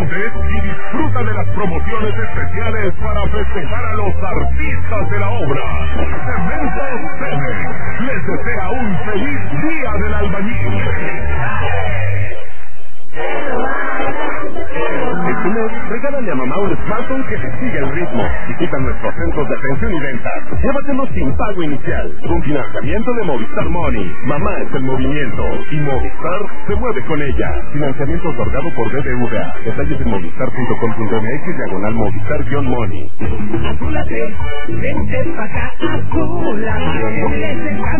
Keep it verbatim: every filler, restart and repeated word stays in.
antes y disfruta de las promociones especiales para festejar a los artistas de la obra. Cementos Cemex les desea un feliz día del albañil. Este mes, regálale a mamá un smartphone que le siga el ritmo. Visita nuestros centros de atención y venta. Llévatelo sin pago inicial, con financiamiento de Movistar Money. Mamá es el movimiento y Movistar se mueve con ella. Financiamiento otorgado por B B V A. Detalles en movistar punto com punto m x diagonal Movistar-Money. Azúlate, vente pa' acá, azúlate.